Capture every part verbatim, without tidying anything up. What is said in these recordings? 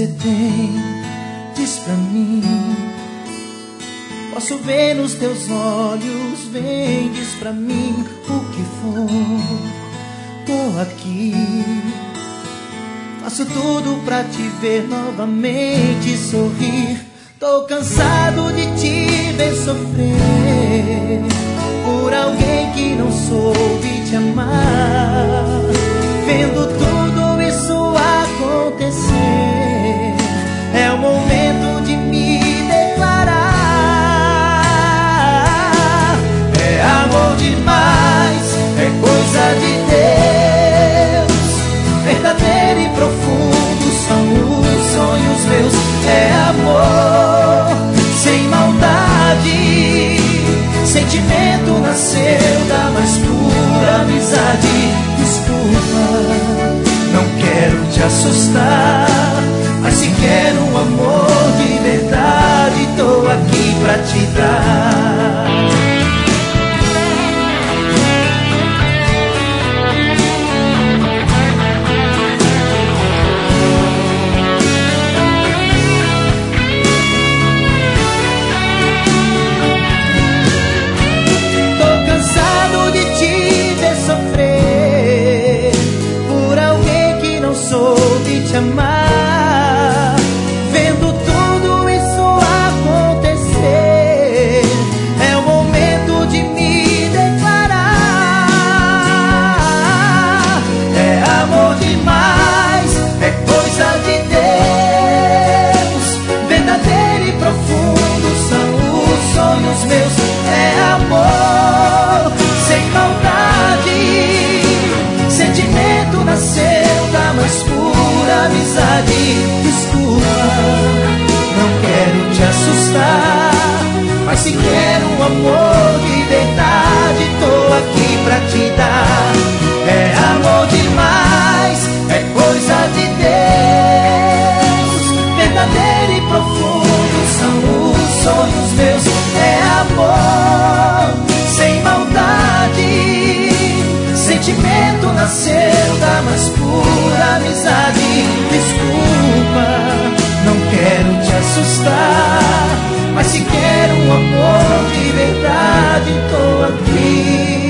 você tem, diz pra mim. Posso ver nos teus olhos, vem, diz pra mim o que for. Tô aqui, faço tudo pra te ver novamente sorrir. Tô cansado de te ver sofrer por alguém que não soube te amar. Vendo tudo isso acontecer, é o momento de me declarar. É amor demais, é coisa de Deus, verdadeiro e profundo são os sonhos meus. É amor sem maldade, sentimento nasceu da mais pura amizade. Desculpa, não quero te assustar, mas se quero um amor de verdade, tô aqui pra te dar. Te amar, vendo tudo isso acontecer, é o momento de me declarar. É amor demais, é coisa de Deus, verdadeiro e profundo são os sonhos meus. É amor sem maldade, sentimento nasceu da mais pura amizade. Desculpa, não quero te assustar, mas se quero um amor de verdade, tô aqui pra te dar. É amor demais, é coisa de Deus, verdadeiro e profundo são os sonhos meus. É amor sem maldade, sentimento nasceu da mais pura amizade. Desculpa, não quero te assustar, mas se quero um amor de verdade, tô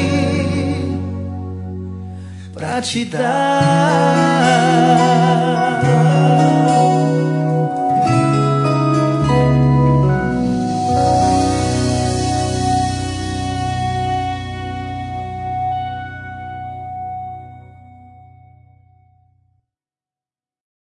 aqui pra te dar.